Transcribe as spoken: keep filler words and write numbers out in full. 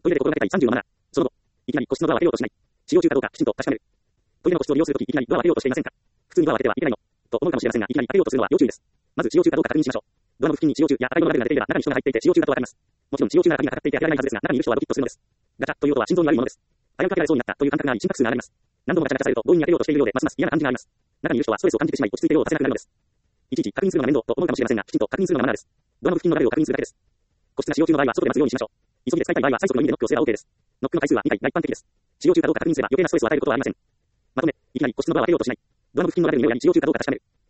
トイレで心がけたいさんじゅうのマナー。その後、いきなり個室のドアを開けようとしない。使用中かどうかきちんと確かめる。トイレの個室を利用するとき、いきなりドアを開けようとしていませんか？普通にドアを開けてはいけないのと思うかもしれませんが、いきなり開けようとするのは要注意です。まず使用中かどうか確認しましょう。ドアの付近に使用中や赤色のラベルが出ていれば中に人が入っていて使用中だとわかります。もちろん使用中なら鍵がかかっていて開けられないはずですが、中にいる人はドキッとするのです。ガチャという音は心臓に悪いものです。早くかけられそうになったという感覚があり心拍数が上がります。何度もガチャガチャされると強引に開けようとしているようでますます嫌な感じがあります。中にいる人はストレスを感じてしまい落ち着いていようとさせなくなるのです。いちいち確認するのが面倒と思うかもしれませんが、きちんと確認するのがマナーです。ドアの付近のラベルを確認するだけです。個室が使用中の場合は外で待つようにしましょう。急ぎで使いたい場合は最速の意味でノックをすれば OK です。ノックの回数はにかいが一般的です。使用中かどうか確認すれば余計なストレスを与えることはありません。まとめ、いきなり個室のドアを開けようとしない。ドアの付近のラベルに目をやり使用中かどうか確かめる。